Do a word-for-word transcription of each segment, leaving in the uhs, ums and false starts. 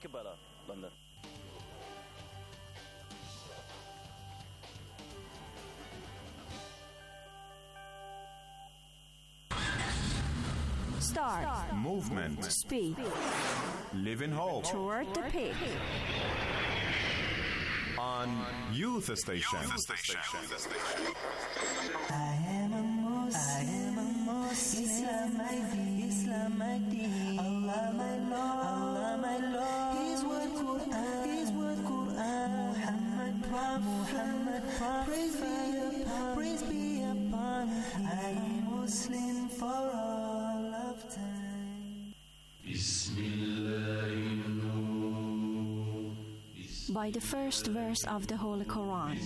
Kibala, London. Start. Start. Movement. Speed. Live in hope. Toward the peak. On Youth Station. Youth Station. I am a Muslim. I am a Muslim. Islam my deen. Islam my deen. Allah my Lord. Allah my Lord. His word Quran. His word Quran. Muhammad Prophet. Muhammad Prophet. Praise be upon. Praise be upon. I am Muslim for all of time. By the first verse of the Holy Quran,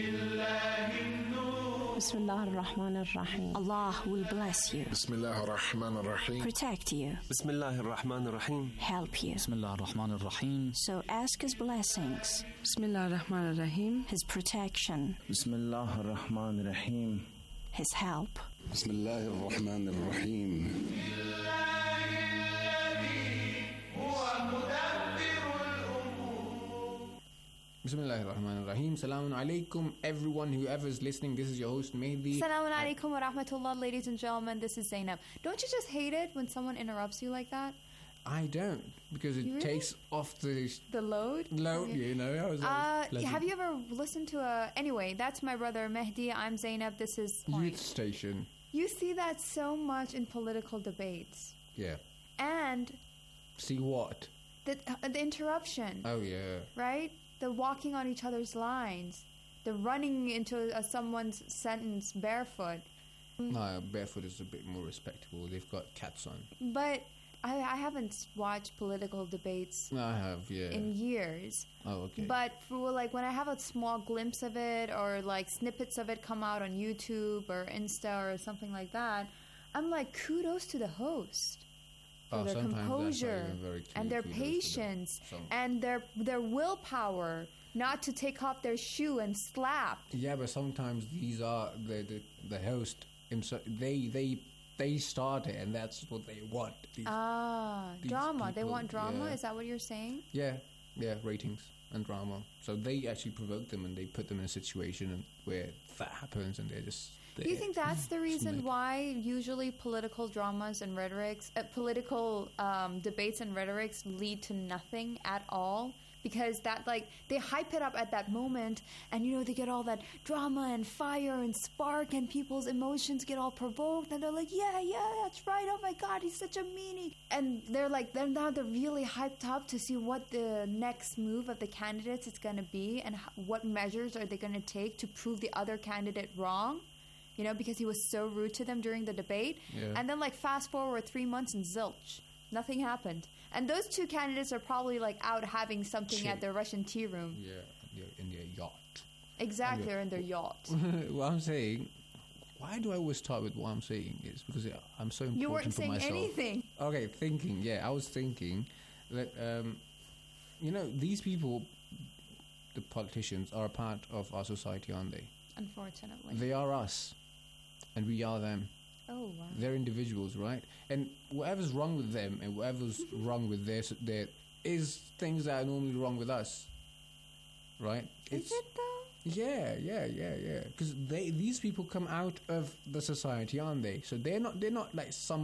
Bismillah ar-Rahman ar-Rahim. Allah will bless you, Bismillah ar-Rahman ar-Rahim. protect you, Bismillah ar-Rahman ar-Rahim. help you. Bismillah ar-Rahman ar-Rahim. So ask His blessings, Bismillah ar-Rahman ar-Rahim. His protection, Bismillah ar-Rahman ar-Rahim. His help. Bismillah ar-Rahman ar-Rahim. Bismillahir Rahmanir Rahim. Salamun alaikum, everyone, whoever is listening. This is your host, Mehdi. Salamun alaikum wa rahmatullah, ladies and gentlemen. This is Zainab. Don't you just hate it when someone interrupts you like that? I don't, because it really? takes off the the load. Load, okay. you know. I was, uh, have you ever listened to a? Anyway, that's my brother Mehdi. I'm Zainab. This is Youth Station. You see that so much in political debates. Yeah. And. See what? The uh, the interruption. Oh yeah. Right. The walking on each other's lines, the running into uh, someone's sentence barefoot. No, barefoot is a bit more respectable. They've got cats on. But I, I haven't watched political debates. I have, yeah. In years. Oh, okay. But for like when I have a small glimpse of it, or like snippets of it come out on YouTube or Insta or something like that, I'm like, kudos to the host. For oh, their composure very and their patience them, and their their willpower not to take off their shoe and slap. Yeah, but sometimes these are the the, the host himself. They they they start it, and that's what they want. These, ah, these drama. People, they want drama. Yeah. Is that what you're saying? Yeah, yeah, ratings and drama. So they actually provoke them, and they put them in a situation where that happens, and they're just. Do you think that's the reason why usually political dramas and rhetorics, uh, political um, debates and rhetorics lead to nothing at all? Because that, like, they hype it up at that moment, and, you know, they get all that drama and fire and spark, and people's emotions get all provoked, and they're like, yeah, yeah, that's right, oh my God, he's such a meanie. And they're like, they're now they're really hyped up to see what the next move of the candidates is going to be, and h- what measures are they going to take to prove the other candidate wrong. You know, because he was so rude to them during the debate. Yeah. And then, like, fast forward three months and zilch. Nothing happened. And those two candidates are probably, like, out having something Shit. at their Russian tea room. Yeah, in their yacht. Exactly, Yeah. they're in their yacht. What I'm saying, why do I always start with what I'm saying? It's because I'm so important You weren't for saying myself. anything. Okay, thinking, yeah, I was thinking that, um, you know, these people, the politicians, are a part of our society, aren't they? Unfortunately. They are us. And we are them. Oh, wow. They're individuals, right? And whatever's wrong with them and whatever's wrong with their, their is things that are normally wrong with us, right? Is It's, it though? Yeah, yeah, yeah, yeah. Because they these people come out of the society, aren't they? So they're not they're not like some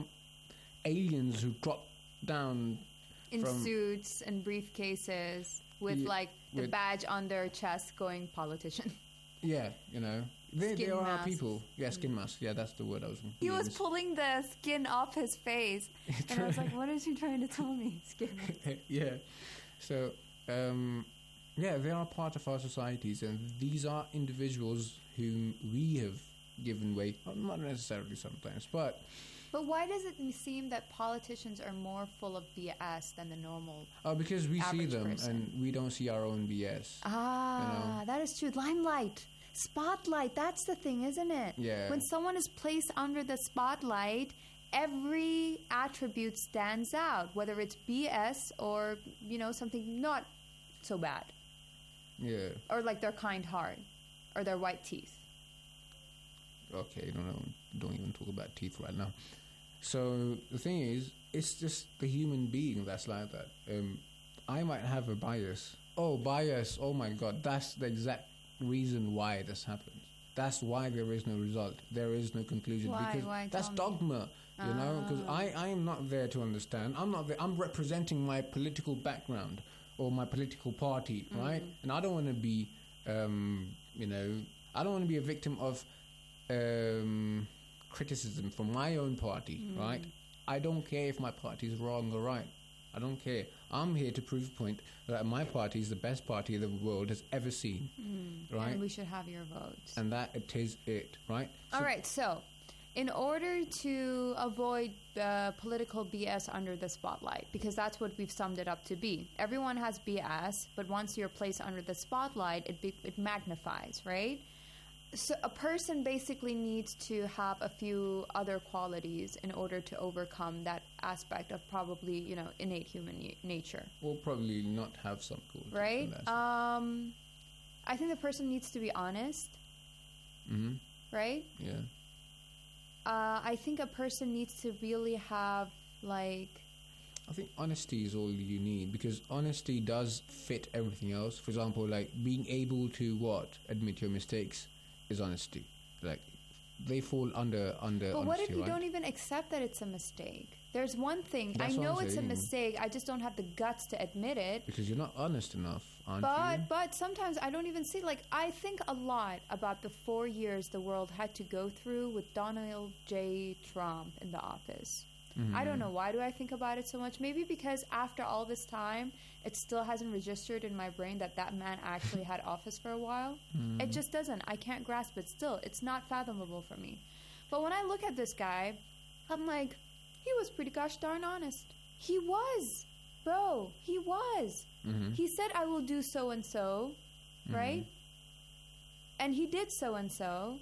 aliens who drop down In from, suits and briefcases with Yeah, like the with- badge on their chest going politician. Yeah, you know. They, they Skin are our masks. people. Yeah, skin mask. Yeah, that's the word I was looking for. He was pulling the skin off his face. And I was like, what is he trying to tell me? Skin mask. Yeah. So, um, yeah, they are part of our societies, and these are individuals whom we have given way. Well, not necessarily sometimes, but... But why does it seem that politicians are more full of B S than the normal Oh, because we see average them, person? and we don't see our own B S. Ah, you know? that is true. Limelight. Spotlight. That's the thing, isn't it? Yeah. When someone is placed under the spotlight, every attribute stands out, whether it's B S or, you know, something not so bad. Yeah. Or like their kind heart or their white teeth. Okay, don't know. Don't even talk about teeth right now. So the thing is, it's just the human being that's like that. Um, I might have a bias. Oh, bias. Oh my God. That's the exact reason why this happens. That's why there is no result. There is no conclusion. Why? Because Why? that's Tell me. dogma. You know, because Ah. I, I am not there to understand. I'm not there. I'm representing my political background or my political party, right? And I don't want to be, um, you know, I don't want to be a victim of um, criticism from my own party, right? I don't care if my party is wrong or right. I don't care. I'm here to prove a point that my party is the best party the world has ever seen, right? And we should have your votes. And that it is it, right? All right, so in order to avoid uh, political B S under the spotlight, because that's what we've summed it up to be. Everyone has B S, but once you're placed under the spotlight, it be- it magnifies, right? So a person basically needs to have a few other qualities in order to overcome that aspect of probably, you know, innate human y- nature, We'll probably not have some cool. right? Um, I think the person needs to be honest, mm-hmm. right? Yeah. Uh, I think a person needs to really have, like, I think honesty is all you need, because honesty does fit everything else. For example, like being able to what admit your mistakes is honesty. Like they fall under under. but honesty, what if you right? don't even accept that it's a mistake? There's one thing. That's I what know I'm it's saying. a mistake. I just don't have the guts to admit it. Because you're not honest enough, aren't But you? but sometimes I don't even see, like, I think a lot about the four years the world had to go through with Donald J. Trump in the office. I don't know, why do I think about it so much? Maybe because after all this time, it still hasn't registered in my brain that that man actually had office for a while. It just doesn't. I can't grasp it still. It's not fathomable for me. But when I look at this guy, I'm like, he was pretty gosh darn honest. He was. Bro, he was. Mm-hmm. He said, I will do so and so, right? And he did so and so.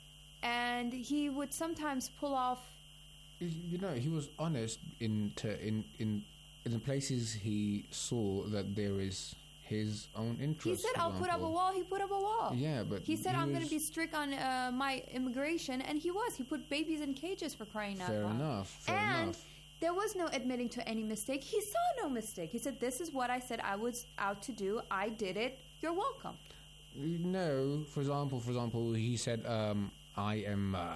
And he would sometimes pull off. You know, he was honest in to, in in in the places he saw that there is his own interest. He said, for I'll put up a example. wall. He put up a wall. Yeah, but He said, he I'm going to was- be strict on uh, my immigration. And he was. He put babies in cages for crying out Fair loud. enough. Fair and enough. there was no admitting to any mistake. He saw no mistake. He said, this is what I said I was out to do. I did it. You're welcome. No, for example, for example, he said, um, "I am, uh,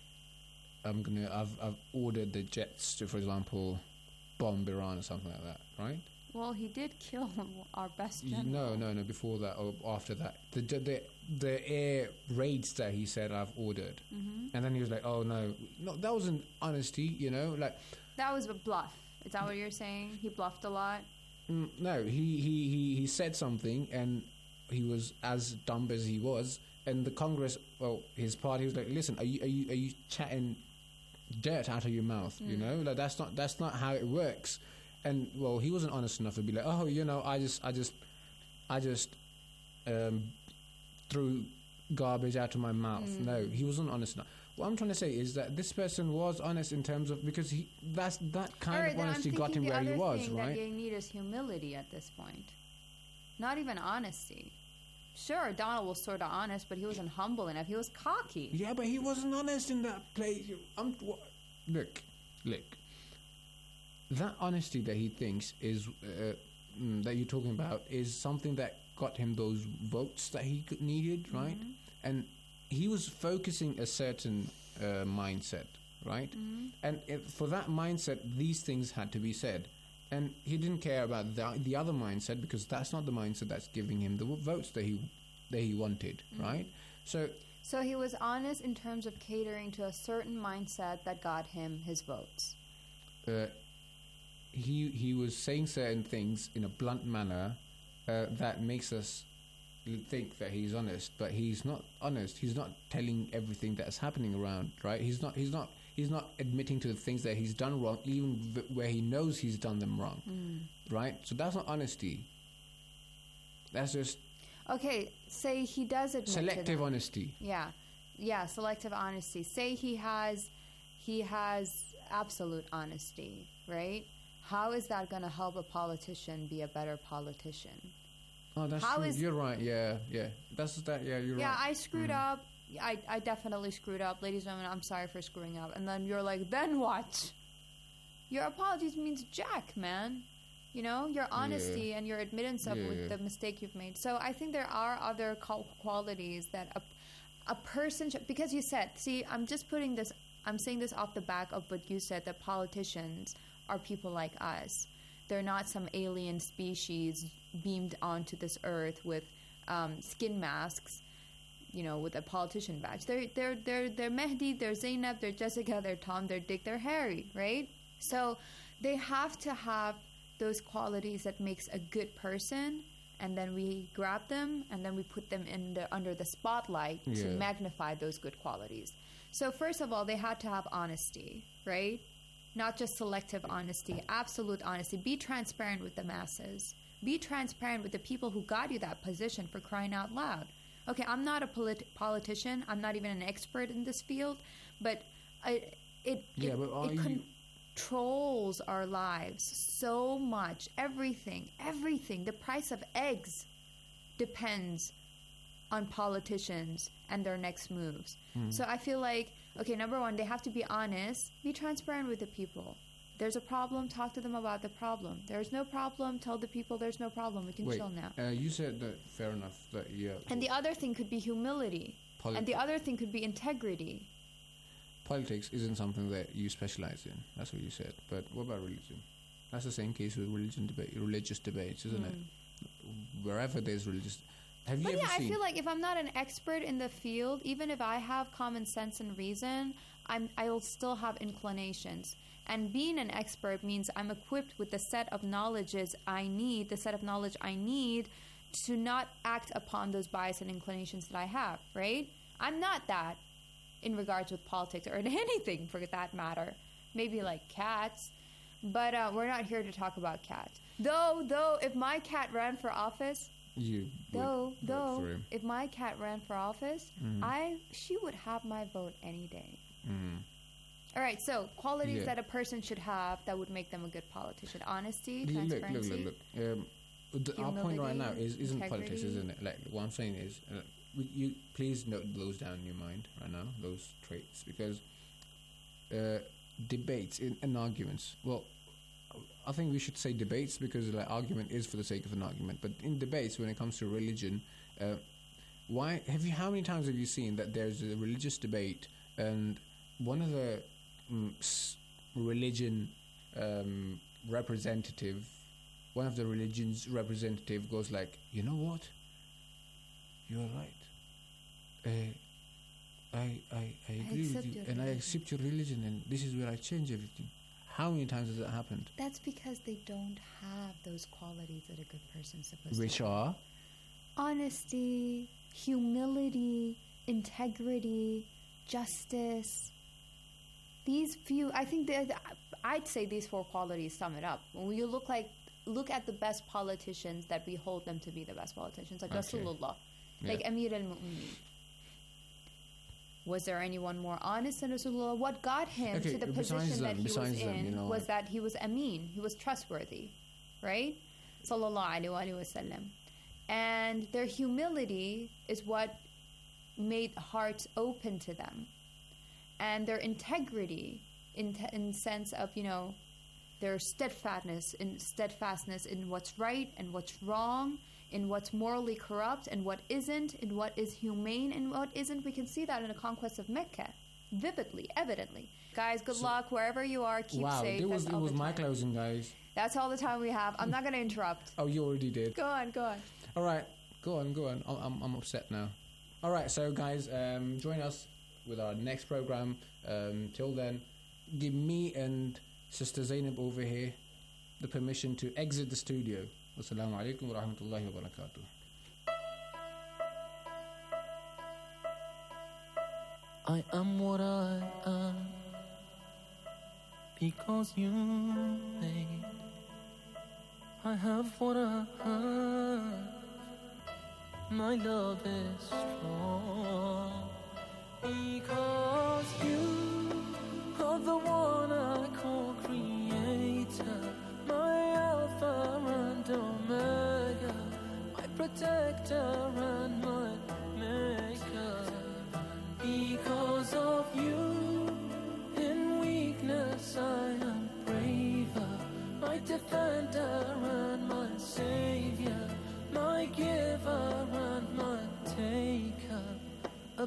I'm gonna, I've, I've ordered the jets to, for example, bomb Iran or something like that, right?" Well, he did kill our best Y- general. No, no, no. Before that or after that, the the the, the air raids that he said I've ordered, Mm-hmm. and then he was like, "Oh no, no, that wasn't honesty," you know, like. That was a bluff. Is that what you're saying? He bluffed a lot? Mm, no, he, he, he, he said something, and he was as dumb as he was. And the Congress, well, his party was like, "Listen, are you are you are you chatting dirt out of your mouth? You know, like that's not that's not how it works." And well, he wasn't honest enough to be like, "Oh, you know, I just I just I just um, threw garbage out of my mouth." No, he wasn't honest enough. What I'm trying to say is that this person was honest in terms of, because he that's that kind All right, of then I'm honesty thinking got him the where he other was, thing right? that you need is humility at this point. Not even honesty. Sure, Donald was sort of honest, but he wasn't humble enough. He was cocky. Yeah, but he wasn't honest in that place. I'm, wha- look, look. That honesty that he thinks is uh, mm, that you're talking about is something that got him those votes that he could, needed, right? And he was focusing a certain uh, mindset, right? And if, for that mindset, these things had to be said. And he didn't care about the, the other mindset, because that's not the mindset that's giving him the w- votes that he that he wanted, right? So So he was honest in terms of catering to a certain mindset that got him his votes. uh, he he was saying certain things in a blunt manner uh, that makes us l- think that he's honest, but he's not honest. He's not telling everything that's happening around, right? He's not he's not he's not admitting to the things that he's done wrong, even v- where he knows he's done them wrong, right? So that's not honesty. That's just Okay, say he does admit to selective them. honesty. Yeah, yeah, selective honesty. Say he has, he has absolute honesty, right? How is that going to help a politician be a better politician? Oh, that's How true. is- You're right. Yeah, yeah. That's that. Yeah, you're Yeah, right. I screwed up. I, I definitely screwed up. Ladies and gentlemen, I'm sorry for screwing up. And then you're like, then what? Your apologies means jack, man. You know, your honesty Yeah. and your admittance of Yeah, with yeah. the mistake you've made. So I think there are other qual- qualities that a, a person should, because you said, see, I'm just putting this, I'm saying this off the back of what you said, that politicians are people like us. They're not some alien species beamed onto this earth with um, skin masks, you know, with a politician badge. They're they're they're they're Mehdi, they're Zainab, they're Jessica, they're Tom, they're Dick, they're Harry, right? So they have to have those qualities that makes a good person, and then we grab them and then we put them in the under the spotlight to Yeah. magnify those good qualities. So first of all, they had to have honesty, right? Not just selective honesty, absolute honesty. Be transparent with the masses. Be transparent with the people who got you that position, for crying out loud. Okay, I'm not a polit- politician. I'm not even an expert in this field, but I, it Yeah, it, but are it you- controls our lives so much. Everything, everything. The price of eggs depends on politicians and their next moves. So I feel like, okay, number one, they have to be honest, be transparent with the people. There's a problem, talk to them about the problem. There's no problem, tell the people there's no problem. We can Wait, chill now. uh, you said that, fair enough, that, yeah. And the other thing could be humility. Polit- and the other thing could be integrity. Politics isn't something that you specialize in. That's what you said. But what about religion? That's the same case with religion debate, religious debates, isn't it? Wherever there's religious... Have you But ever yeah, seen... I feel like if I'm not an expert in the field, even if I have common sense and reason, I'm I'll still have inclinations. And being an expert means I'm equipped with the set of knowledges I need, the set of knowledge I need to not act upon those bias and inclinations that I have, right? I'm not that in regards with politics or in anything for that matter. Maybe like cats, but uh, we're not here to talk about cats. Though, though, if my cat ran for office... You would Though, vote though, for him. if my cat ran for office, Mhm. I she would have my vote any day. Mm. All right, so qualities Yeah. that a person should have that would make them a good politician: honesty, Look, look, transparency. look, look, look. Um, the, our point right now Humility, is isn't politics, integrity. isn't it? Like what I'm saying is, uh, would you please note those down in your mind right now, those traits, because uh, debates in, and arguments. Well, I think we should say debates because like argument is for the sake of an argument. But in debates, when it comes to religion, uh, why have you? How many times have you seen that there's a religious debate and one of the mm, s- religion um, representative, one of the religion's representative goes like, you know what? You are right. Uh, I, I, I agree with accept you, your and I religion. accept your religion, and this is where I change everything. How many times has that happened? That's because they don't have those qualities that a good person's supposed Which to have. are? Honesty, humility, integrity, justice. These few, I think that I'd say these four qualities sum it up. When you look like look at the best politicians that we hold them to be the best politicians, like Okay. Rasulullah, Yeah. like Amir al-Mu'mineen. Was there anyone more honest than Rasulullah? What got him Okay, to the besides position that them- he was besides in them, you know, was like- that he was Amin, he was trustworthy, right? Sallallahu alaihi wasallam. And their humility is what made hearts open to them. And their integrity, in t- in sense of, you know, their steadfastness in steadfastness in what's right and what's wrong, in what's morally corrupt and what isn't, in what is humane and what isn't. We can see that in the conquest of Mecca, vividly, evidently. Guys, good luck wherever you are. Keep wow, safe. it was That's it all was the my time. closing, guys. That's all the time we have. I'm not going to interrupt. Oh, you already did. Go on, go on. All right, go on, go on. I'm I'm, I'm upset now. All right, so guys, um, join us with our next program. Um, till then, give me and Sister Zainab over here the permission to exit the studio. Wassalamu alaikum wa rahmatullahi wa barakatuh. I am what I am because you made. I have what I have. My love is strong because you are the one I call creator, my Alpha and Omega, my protector and my maker. Because of you, in weakness I am braver, my defender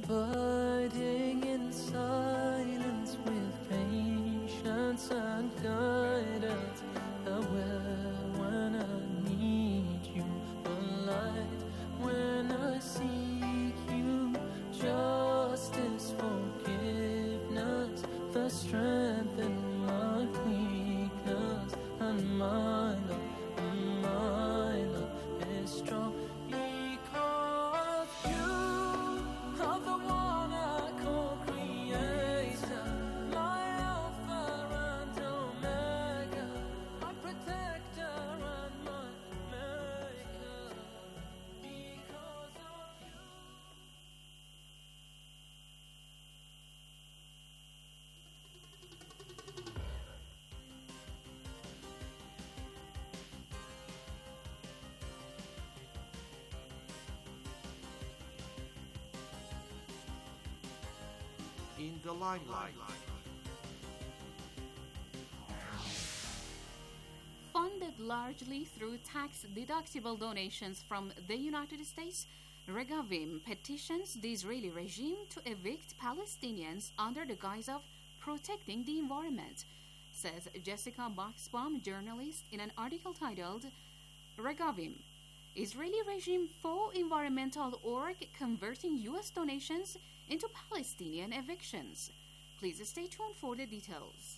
Abiding in silence with patience and guidance, aware when I need you, the light when I seek you, justice, forgiveness, the strength in my weakness, and my love, my love is strong. In the limelight. Funded largely through tax-deductible donations from the United States, Regavim petitions the Israeli regime to evict Palestinians under the guise of protecting the environment, says Jessica Boxbaum, journalist, in an article titled Regavim, Israeli regime for environmental org converting U S donations into Palestinian evictions. Please stay tuned for the details.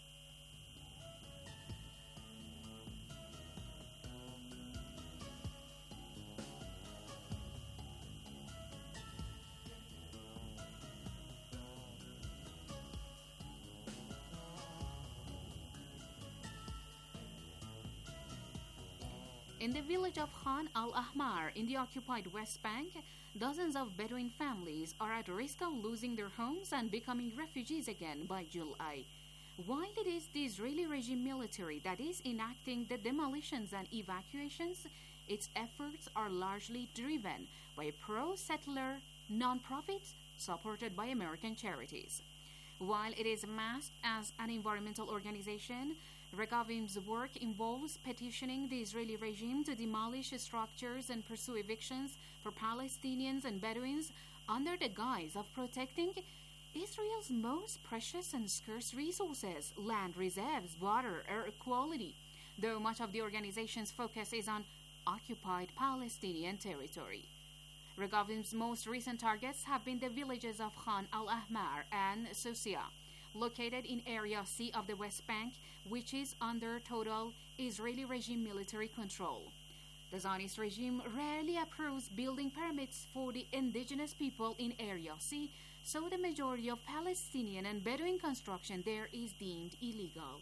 In the village of Khan al-Ahmar in the occupied West Bank, dozens of Bedouin families are at risk of losing their homes and becoming refugees again by July. While it is the Israeli regime military that is enacting the demolitions and evacuations, its efforts are largely driven by pro-settler non-profits supported by American charities. While it is masked as an environmental organization, Regavim's work involves petitioning the Israeli regime to demolish structures and pursue evictions for Palestinians and Bedouins under the guise of protecting Israel's most precious and scarce resources, land reserves, water, air quality, though much of the organization's focus is on occupied Palestinian territory. Regavim's most recent targets have been the villages of Khan al-Ahmar and Susia, located in Area C of the West Bank, which is under total Israeli regime military control. The Zionist regime rarely approves building permits for the indigenous people in Area C, so the majority of Palestinian and Bedouin construction there is deemed illegal.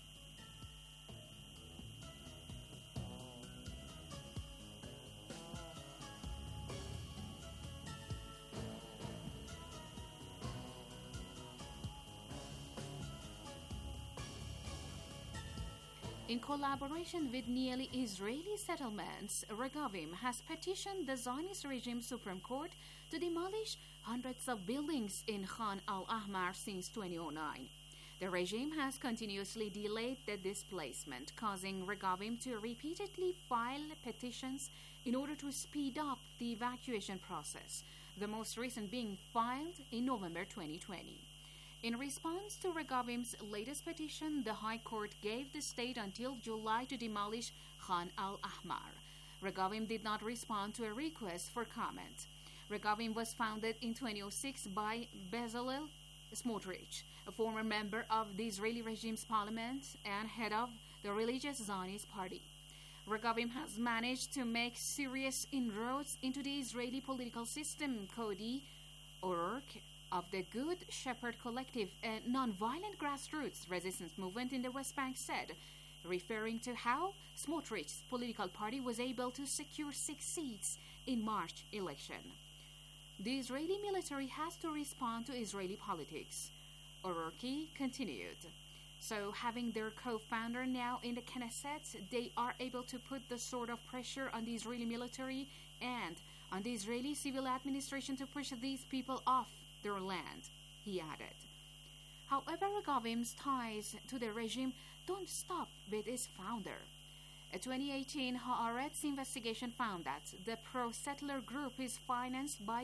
In collaboration with nearly Israeli settlements, Regavim has petitioned the Zionist regime Supreme Court to demolish hundreds of buildings in Khan al-Ahmar since two thousand nine. The regime has continuously delayed the displacement, causing Regavim to repeatedly file petitions in order to speed up the evacuation process, the most recent being filed in November twenty twenty. In response to Regavim's latest petition, the High Court gave the state until July to demolish Khan al-Ahmar. Regavim did not respond to a request for comment. Regavim was founded in two thousand six by Bezalel Smotrich, a former member of the Israeli regime's parliament and head of the religious Zionist party. Regavim has managed to make serious inroads into the Israeli political system. Cody O'Rourke of the Good Shepherd Collective, a non-violent grassroots resistance movement in the West Bank, said, referring to how Smotrich's political party was able to secure six seats in March election. The Israeli military has to respond to Israeli politics. O'Rourke continued. So having their co-founder now in the Knesset, they are able to put the sort of pressure on the Israeli military and on the Israeli civil administration to push these people off their land, he added. However, Regavim's ties to the regime don't stop with its founder. A twenty eighteen Haaretz investigation found that the pro-settler group is financed by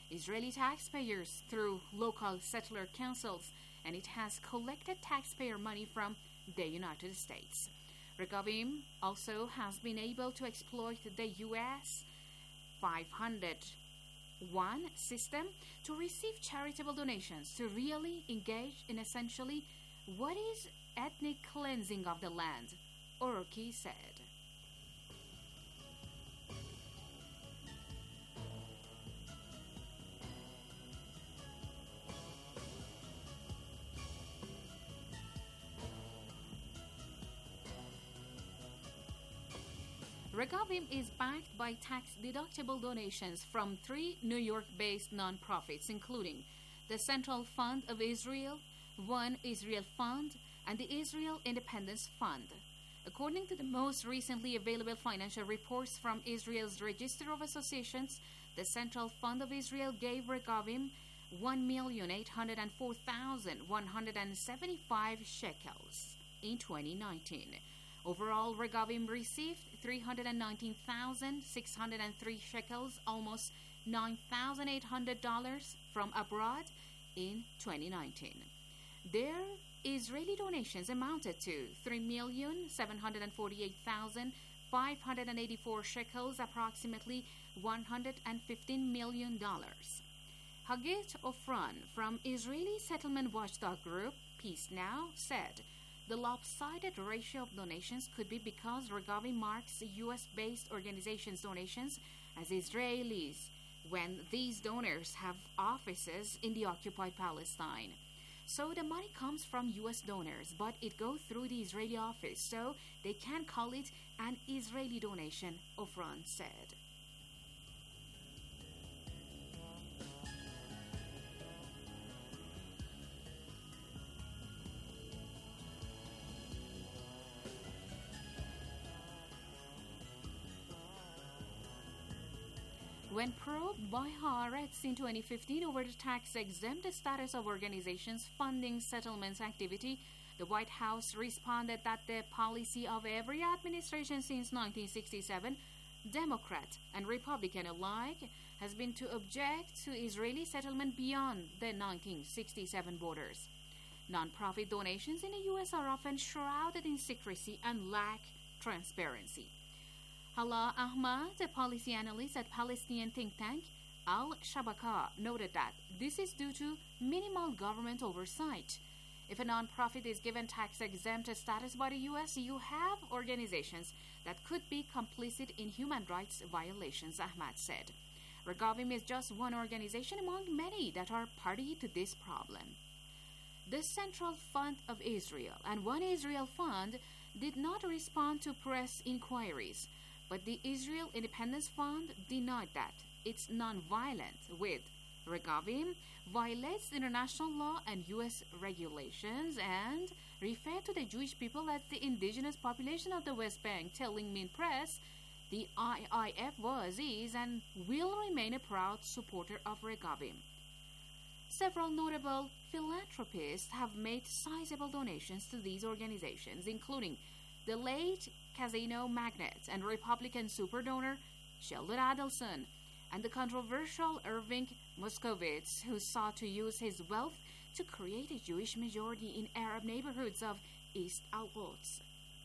Israeli taxpayers through local settler councils, and it has collected taxpayer money from the United States. Regavim also has been able to exploit the U S five hundred one system to receive charitable donations to really engage in essentially what is ethnic cleansing of the land, Oroki said. Regavim is backed by tax-deductible donations from three New York-based nonprofits, including the Central Fund of Israel, One Israel Fund, and the Israel Independence Fund. According to the most recently available financial reports from Israel's Register of Associations, the Central Fund of Israel gave Regavim one million eight hundred four thousand one hundred seventy-five shekels in twenty nineteen. Overall, Regavim received three hundred nineteen thousand six hundred three shekels, almost nine thousand eight hundred dollars from abroad in twenty nineteen. Their Israeli donations amounted to three million seven hundred forty-eight thousand five hundred eighty-four shekels, approximately one hundred fifteen million dollars. Hagit Ofran from Israeli settlement watchdog group Peace Now said, the lopsided ratio of donations could be because Regavim marks U S-based organizations' donations as Israelis when these donors have offices in the occupied Palestine. So the money comes from U S donors, but it goes through the Israeli office, so they can't call it an Israeli donation, Ofran said. When probed by Haaretz in twenty fifteen over the tax-exempt status of organizations funding settlements activity, the White House responded that the policy of every administration since nineteen sixty-seven, Democrat and Republican alike, has been to object to Israeli settlement beyond the nineteen sixty-seven borders. Non-profit donations in the U S are often shrouded in secrecy and lack transparency. Hala Ahmad, a policy analyst at Palestinian think tank Al-Shabaka, noted that this is due to minimal government oversight. If a nonprofit is given tax-exempt status by the U S, you have organizations that could be complicit in human rights violations, Ahmad said. Regavim is just one organization among many that are party to this problem. The Central Fund of Israel and One Israel Fund did not respond to press inquiries, but the Israel Independence Fund denied that. It's non-violent, with Regavim violates international law and U S regulations and referred to the Jewish people as the indigenous population of the West Bank, telling Min Press the I I F was, is, and will remain a proud supporter of Regavim. Several notable philanthropists have made sizable donations to these organizations, including the late casino magnate and Republican superdonor Sheldon Adelson, and the controversial Irving Moskovitz, who sought to use his wealth to create a Jewish majority in Arab neighborhoods of East Al-Quds.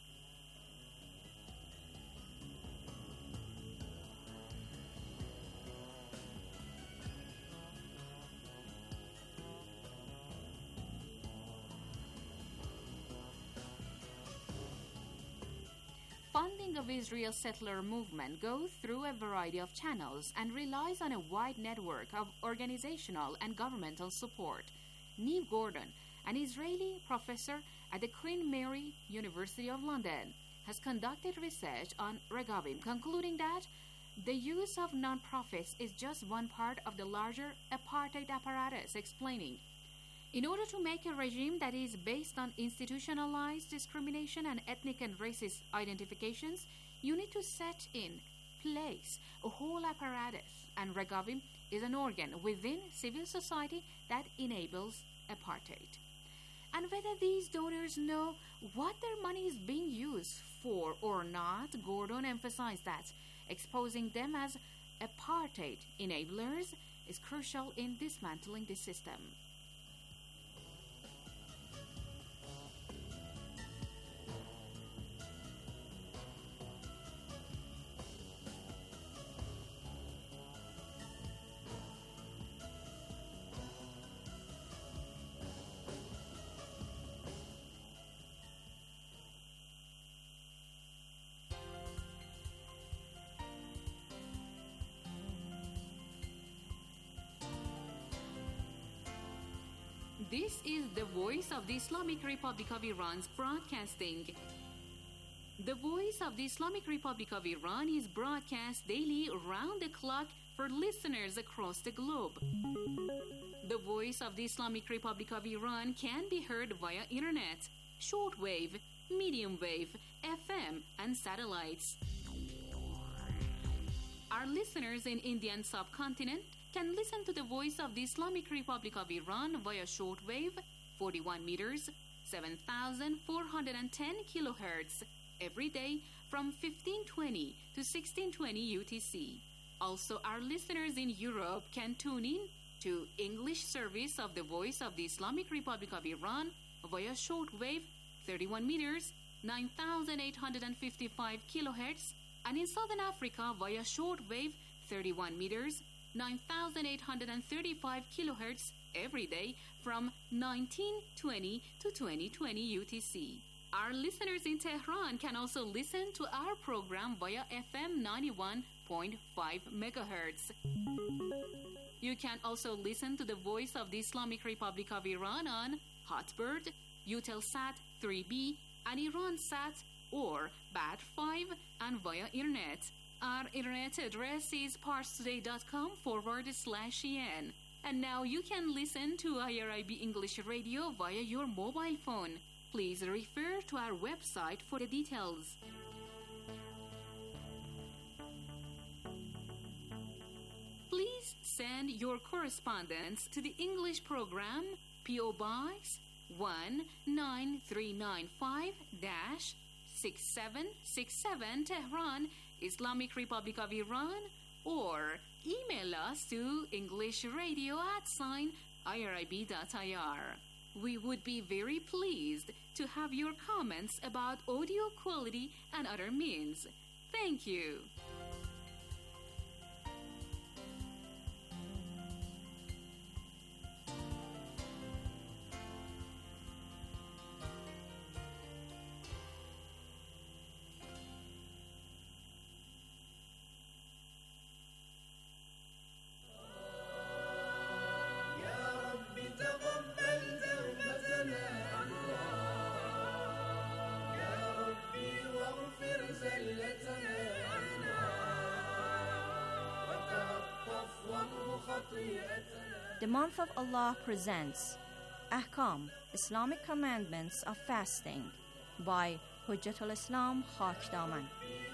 Funding of Israel's settler movement goes through a variety of channels and relies on a wide network of organizational and governmental support. Niamh Gordon, an Israeli professor at the Queen Mary University of London, has conducted research on Regavim, concluding that the use of nonprofits is just one part of the larger apartheid apparatus, explaining, in order to make a regime that is based on institutionalized discrimination and ethnic and racist identifications, you need to set in place a whole apparatus, and Regavim is an organ within civil society that enables apartheid. And whether these donors know what their money is being used for or not, Gordon emphasized that exposing them as apartheid enablers is crucial in dismantling the system. This is the voice of the Islamic Republic of Iran's broadcasting. The voice of the Islamic Republic of Iran is broadcast daily around the clock for listeners across the globe. The voice of the Islamic Republic of Iran can be heard via internet, shortwave, medium wave, F M, and satellites. Our listeners in Indian subcontinent can listen to the voice of the Islamic Republic of Iran via shortwave, forty-one meters, seven thousand four hundred ten kilohertz, every day from fifteen twenty to sixteen twenty U T C. Also, our listeners in Europe can tune in to English service of the voice of the Islamic Republic of Iran via shortwave, thirty-one meters, nine thousand eight hundred fifty-five kilohertz, and in Southern Africa via shortwave, thirty-one meters, nine thousand eight hundred thirty-five kilohertz every day from nineteen twenty to twenty twenty U T C. Our listeners in Tehran can also listen to our program via F M ninety-one point five megahertz. You can also listen to the voice of the Islamic Republic of Iran on Hotbird, Eutelsat three B, and IranSat or Bat five and via internet. Our internet address is parstoday.com forward slash en. And now you can listen to I R I B English Radio via your mobile phone. Please refer to our website for the details. Please send your correspondence to the English program P O Box one nine three nine five six seven six seven Tehran, Islamic Republic of Iran, or email us to englishradio at sign irib.ir. We would be very pleased to have your comments about audio quality and other means. Thank you. The month of Allah presents Ahkam, Islamic Commandments of Fasting by Hujjatul Islam Khakdaman.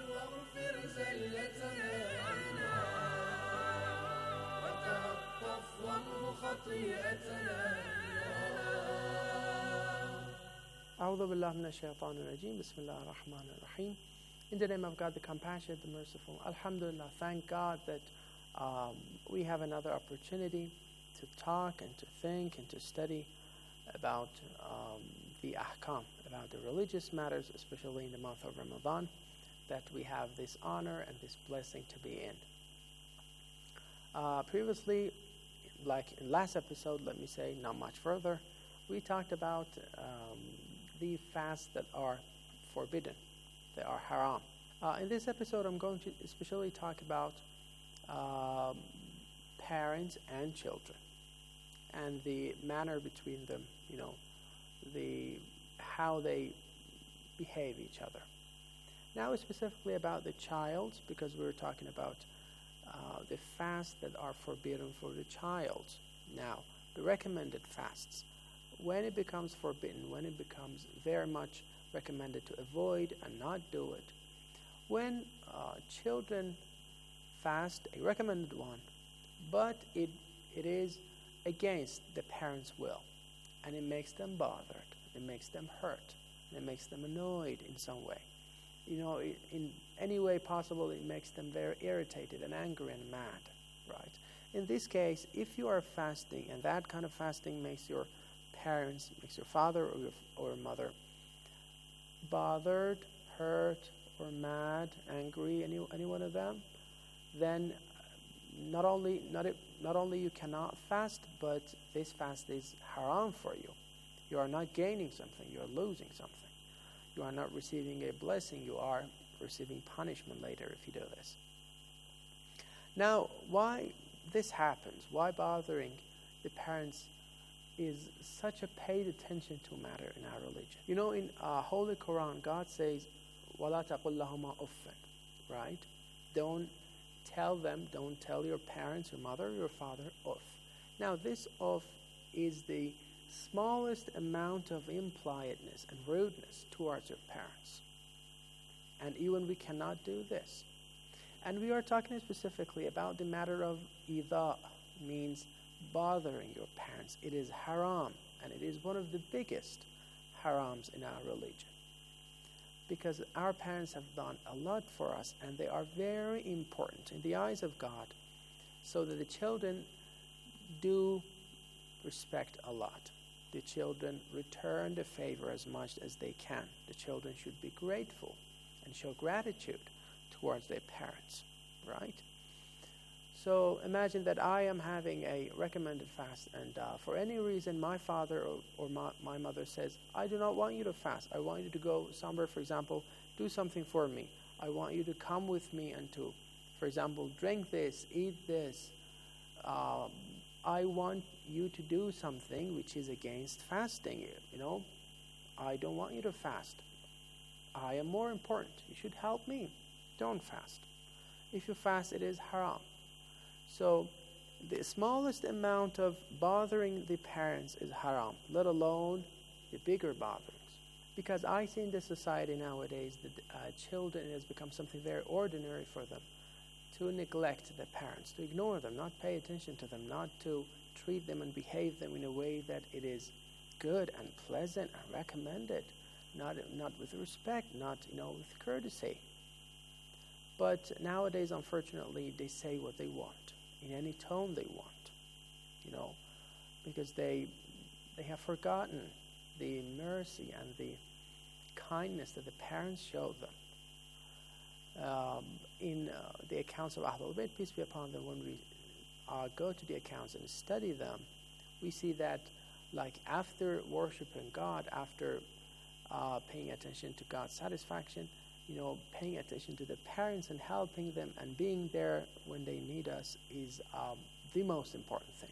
A'udhu billahi minash shaitanir rajeem. Bismillahir rahmanir rahim. In the name of God, the Compassionate, the Merciful. Alhamdulillah, thank God that um, we have another opportunity to talk and to think and to study about um, the ahkam, about the religious matters, especially in the month of Ramadan, that we have this honor and this blessing to be in. Uh, previously, like in last episode, let me say, not much further, we talked about um, the fasts that are forbidden, they are haram. Uh, in this episode, I'm going to especially talk about um, parents and children, and the manner between them, you know, the how they behave each other. Now specifically about the child, because we're talking about uh, the fasts that are forbidden for the child. Now, the recommended fasts, when it becomes forbidden, when it becomes very much recommended to avoid and not do it, when uh, children fast a recommended one, but it it is against the parents' will, and it makes them bothered, it makes them hurt, and it makes them annoyed in some way. You know, in any way possible, it makes them very irritated and angry and mad, right? In this case, if you are fasting, and that kind of fasting makes your parents, makes your father or your or mother bothered, hurt, or mad, angry, any any one of them, then not only not it, not only you cannot fast, but this fast is haram for you. You are not gaining something; you are losing something. You are not receiving a blessing; you are receiving punishment later if you do this. Now, why this happens? Why bothering the parents is such a paid attention to matter in our religion? You know, in uh, Holy Quran, God says, وَلَا تَقُلْ لَهُمَا أُفٍّ, right? Don't tell them, don't tell your parents, your mother, your father, uff. Now, this uff is the smallest amount of impoliteness and rudeness towards your parents. And even we cannot do this. And we are talking specifically about the matter of idha, means bothering your parents. It is haram, and it is one of the biggest harams in our religion. Because our parents have done a lot for us, and they are very important in the eyes of God, so that the children do respect a lot. The children return the favor as much as they can. The children should be grateful and show gratitude towards their parents, right? So imagine that I am having a recommended fast, and uh, for any reason my father or, or my, my mother says, I do not want you to fast. I want you to go somewhere, for example, do something for me. I want you to come with me and to, for example, drink this, eat this. Um, I want you to do something which is against fasting. You know, I don't want you to fast. I am more important. You should help me. Don't fast. If you fast, it is haram. So the smallest amount of bothering the parents is haram, let alone the bigger botherings. Because I see in the society nowadays that uh, children, it has become something very ordinary for them to neglect the parents, to ignore them, not pay attention to them, not to treat them and behave them in a way that it is good and pleasant and recommended, not not with respect, not you know with courtesy. But nowadays, unfortunately, they say what they want, in any tone they want, you know, because they they have forgotten the mercy and the kindness that the parents showed them. Um, in uh, the accounts of Ahlul Bayt, peace be upon them, when we uh, go to the accounts and study them, we see that, like, after worshiping God, after uh, paying attention to God's satisfaction, you know, paying attention to the parents and helping them and being there when they need us is um, the most important thing.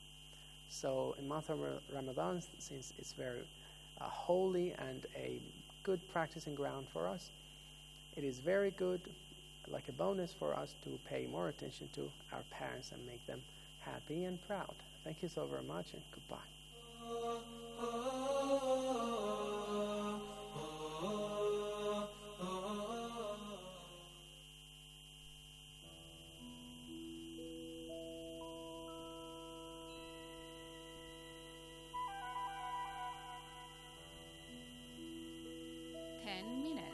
So in month of Ramadan, since it's very uh, holy and a good practicing ground for us, it is very good, like a bonus for us to pay more attention to our parents and make them happy and proud. Thank you so very much, and goodbye. ten minutes.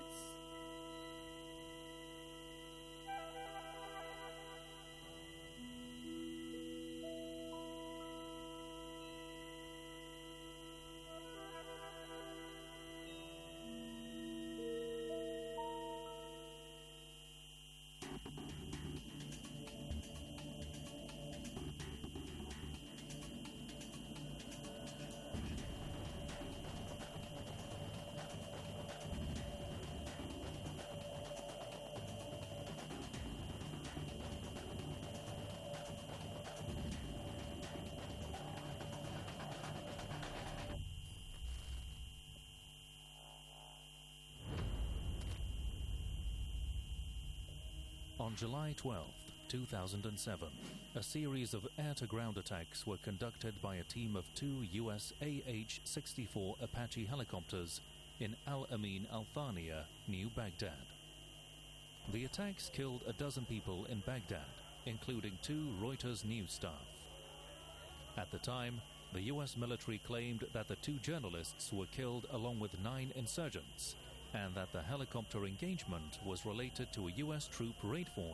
On July twelfth, two thousand seven, a series of air-to-ground attacks were conducted by a team of two U S A H sixty-four Apache helicopters in Al Amin Al Thaniya, New Baghdad. The attacks killed a dozen people in Baghdad, including two Reuters news staff. At the time, the U S military claimed that the two journalists were killed along with nine insurgents, and that the helicopter engagement was related to a U S troop raid force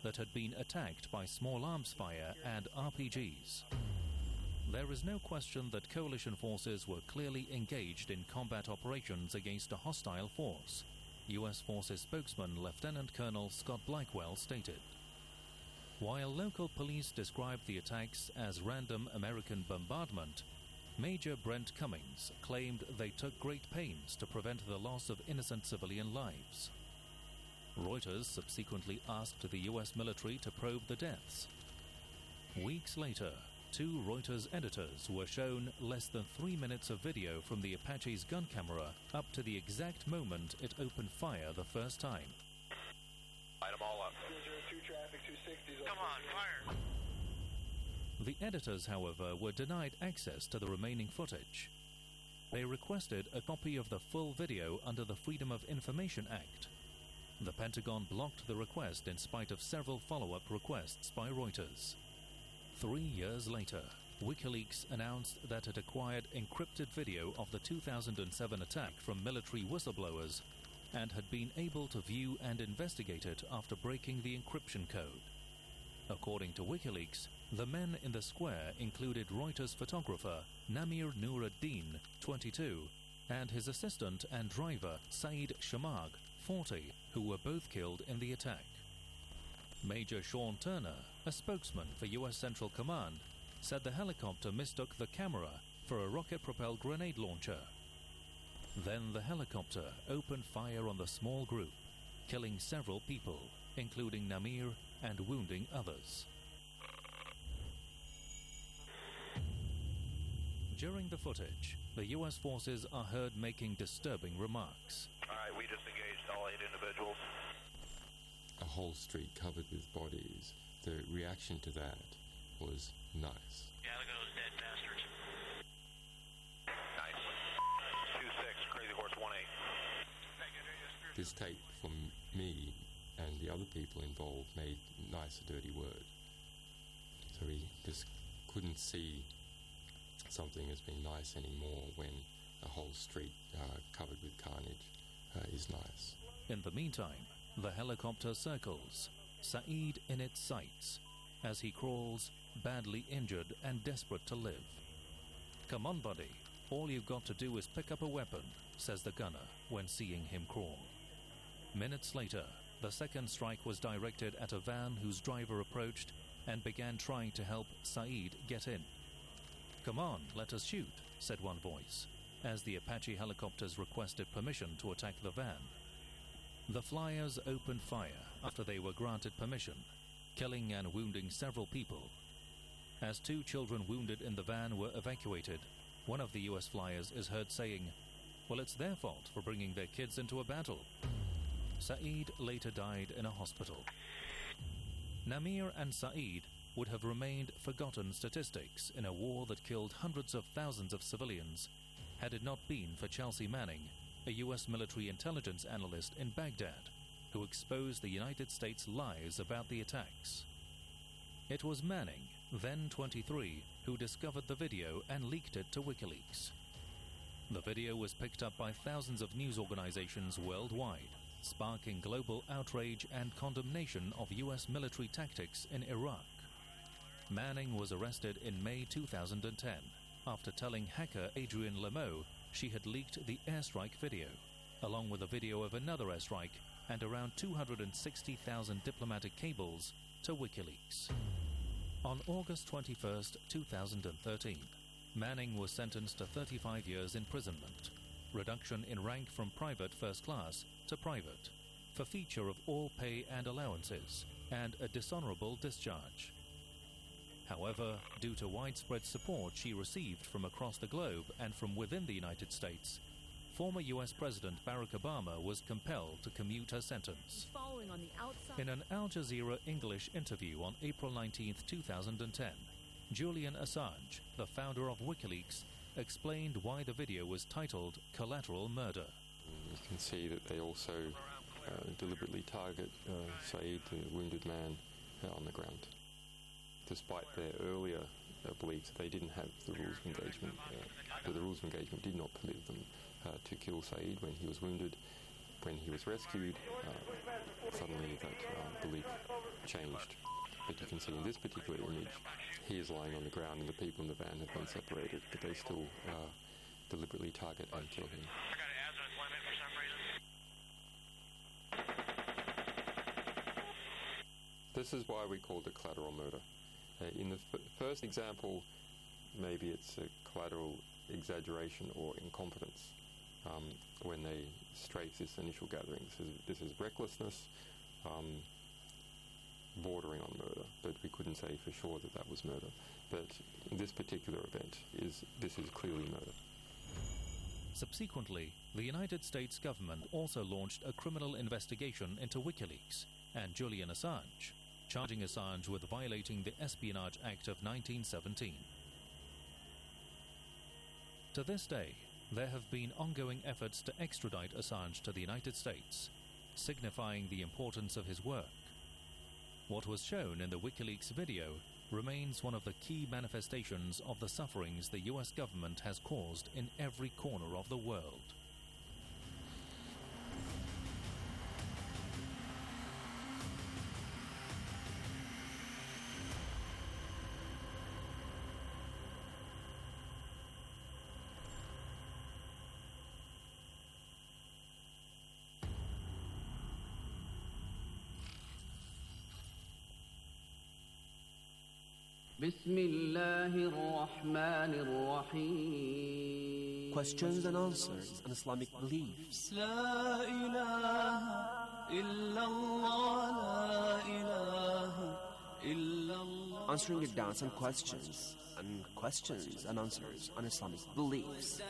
that had been attacked by small arms fire and R P Gs. There is no question that coalition forces were clearly engaged in combat operations against a hostile force, U S Forces spokesman Lieutenant Colonel Scott Blackwell stated. While local police described the attacks as random American bombardment, Major Brent Cummings claimed they took great pains to prevent the loss of innocent civilian lives. Reuters subsequently asked the U S military to probe the deaths. Weeks later, two Reuters editors were shown less than three minutes of video from the Apache's gun camera up to the exact moment it opened fire the first time. Light them all up. Come on, fire! The editors, however, were denied access to the remaining footage. They requested a copy of the full video under the Freedom of Information Act. The Pentagon blocked the request in spite of several follow-up requests by Reuters. Three years later, WikiLeaks announced that it acquired encrypted video of the two thousand seven attack from military whistleblowers and had been able to view and investigate it after breaking the encryption code. According to WikiLeaks, the men in the square included Reuters photographer Namir Nuruddin, twenty-two, and his assistant and driver Saeed Shamag, forty, who were both killed in the attack. Major Sean Turner, a spokesman for U S Central Command, said the helicopter mistook the camera for a rocket-propelled grenade launcher. Then the helicopter opened fire on the small group, killing several people, including Namir, and wounding others. During the footage, the U S forces are heard making disturbing remarks. All right, we just engaged all eight individuals. A whole street covered with bodies. The reaction to that was nice. Yeah, look at those dead bastards. Nice. two six, Crazy Horse one eight. This tape from me and the other people involved made nice a dirty word. So we just couldn't see something as being nice anymore when a whole street uh, covered with carnage uh, is nice. In the meantime, the helicopter circles, Saeed in its sights, as he crawls, badly injured and desperate to live. "Come on, buddy. All you've got to do is pick up a weapon," says the gunner when seeing him crawl. Minutes later, the second strike was directed at a van whose driver approached and began trying to help Saeed get in. "Come on, let us shoot," said one voice, as the Apache helicopters requested permission to attack the van. The flyers opened fire after they were granted permission, killing and wounding several people. As two children wounded in the van were evacuated, one of the U S flyers is heard saying, "Well, it's their fault for bringing their kids into a battle." Saeed later died in a hospital. Namir and Saeed would have remained forgotten statistics in a war that killed hundreds of thousands of civilians had it not been for Chelsea Manning, a U S military intelligence analyst in Baghdad, who exposed the United States' lies about the attacks. It was Manning, then twenty-three, who discovered the video and leaked it to WikiLeaks. The video was picked up by thousands of news organizations worldwide, sparking global outrage and condemnation of U S military tactics in Iraq. Manning was arrested in May two thousand ten after telling hacker Adrienne Lemeau she had leaked the airstrike video, along with a video of another airstrike and around two hundred sixty thousand diplomatic cables, to WikiLeaks. On August twenty-first, two thousand thirteen, Manning was sentenced to thirty-five years imprisonment, reduction in rank from private first class to private, forfeiture of all pay and allowances, and a dishonorable discharge. However, due to widespread support she received from across the globe and from within the United States, former U S President Barack Obama was compelled to commute her sentence. Following on the outside. In an Al Jazeera English interview on April nineteenth, two thousand ten, Julian Assange, the founder of WikiLeaks, explained why the video was titled Collateral Murder. You can see that they also uh, deliberately target uh, Saeed, the wounded man, uh, on the ground. Despite their earlier uh, beliefs, they didn't have the rules of engagement. Uh, the rules of engagement did not permit them uh, to kill Saeed when he was wounded. when he was rescued, uh, suddenly that uh, belief changed. But you can see in this particular image, he is lying on the ground and the people in the van have been separated, but they still uh, deliberately target and kill him. This is why we called it collateral murder. Uh, in the f- first example, maybe it's a collateral exaggeration or incompetence um, when they strafe this initial gathering. This is, this is recklessness, um, bordering on murder, but we couldn't say for sure that that was murder. But this particular event is this is clearly murder. Subsequently, the United States government also launched a criminal investigation into WikiLeaks and Julian Assange, charging Assange with violating the Espionage Act of nineteen seventeen. To this day, there have been ongoing efforts to extradite Assange to the United States, signifying the importance of his work. What was shown in the WikiLeaks video remains one of the key manifestations of the sufferings the U S government has caused in every corner of the world. Questions and answers on Islamic beliefs. Answering your doubts and questions, and questions and answers on Islamic beliefs.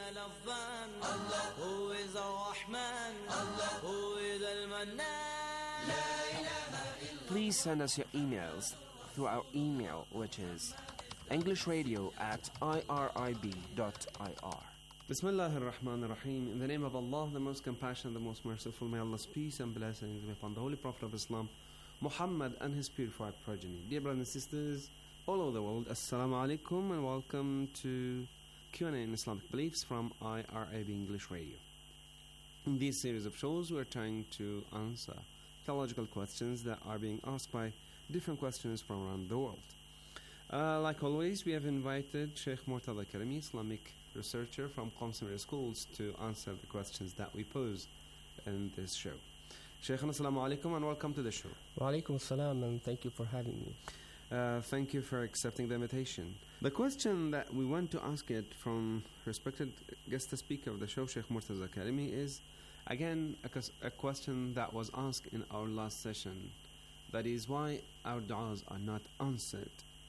Please send us your emails through our email, which is englishradio at irib dot I R. Bismillah ar-Rahman ar-Rahim. In the name of Allah, the most compassionate, the most merciful, may Allah's peace and blessings be upon the Holy Prophet of Islam, Muhammad, and his purified progeny. Dear brothers and sisters all over the world, Assalamu alaikum and welcome to Q and A in Islamic Beliefs from I R A B English Radio. In this series of shows, we're trying to answer theological questions that are being asked by different questions from around the world. Uh, like always, we have invited Sheikh Murtada Karimi, Islamic researcher from Qamsariya Schools, to answer the questions that we pose in this show. Sheikh, assalamu alaikum and welcome to the show. Wa alaikum assalam and thank you for having me. Uh, thank you for accepting the invitation. The question that we want to ask it from respected guest speaker of the show, Sheikh Murtada Karimi, is again a, a question that was asked in our last session. That is why our du'as are not answered.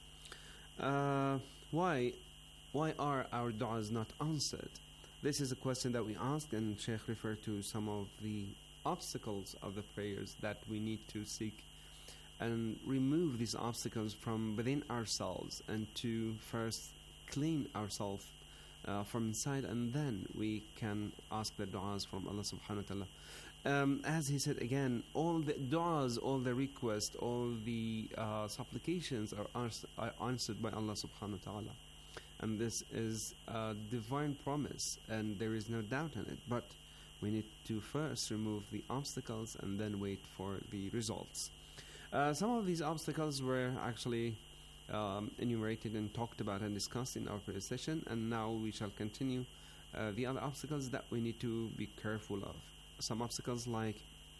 Uh, why, why are our du'as not answered? This is a question that we asked, and Sheikh referred to some of the obstacles of the prayers that we need to seek and remove these obstacles from within ourselves, and to first clean ourselves uh, from inside, and then we can ask the du'as from Allah subhanahu wa ta'ala. Um, as he said again, all the du'as, all the requests, all the uh, supplications are, ans- are answered by Allah subhanahu wa ta'ala. And this is a divine promise, and there is no doubt in it. But we need to first remove the obstacles and then wait for the results. Uh, some of these obstacles were actually um, enumerated and talked about and discussed in our previous session, and now we shall continue uh, the other obstacles that we need to be careful of. Some obstacles like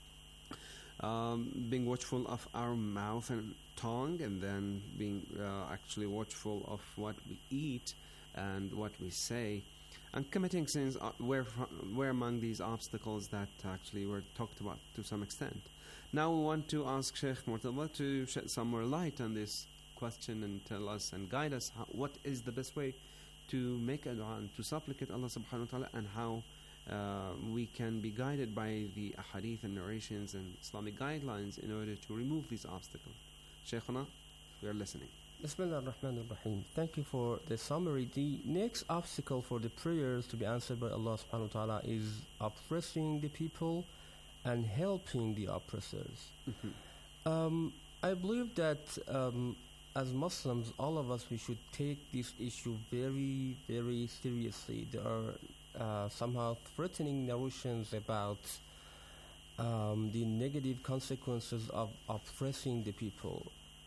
um, being watchful of our mouth and tongue, and then being uh, actually watchful of what we eat and what we say, and committing sins uh, were, were among these obstacles that actually were talked about to some extent. Now we want to ask Sheikh Murtada to shed some more light on this question and tell us and guide us how, what is the best way to make a dua and to supplicate Allah subhanahu wa ta'ala, and how Uh, we can be guided by the ahadith and narrations and Islamic guidelines in order to remove these obstacles. Shaykhana, we are listening. Bismillah ar-Rahman ar-Rahim. Thank you for the summary. The next obstacle for the prayers to be answered by Allah subhanahu wa ta'ala is oppressing the people and helping the oppressors. Mm-hmm. Um, I believe that um, as Muslims, all of us, we should take this issue very, very seriously. There are Uh, somehow threatening notions about um, the negative consequences of oppressing the people,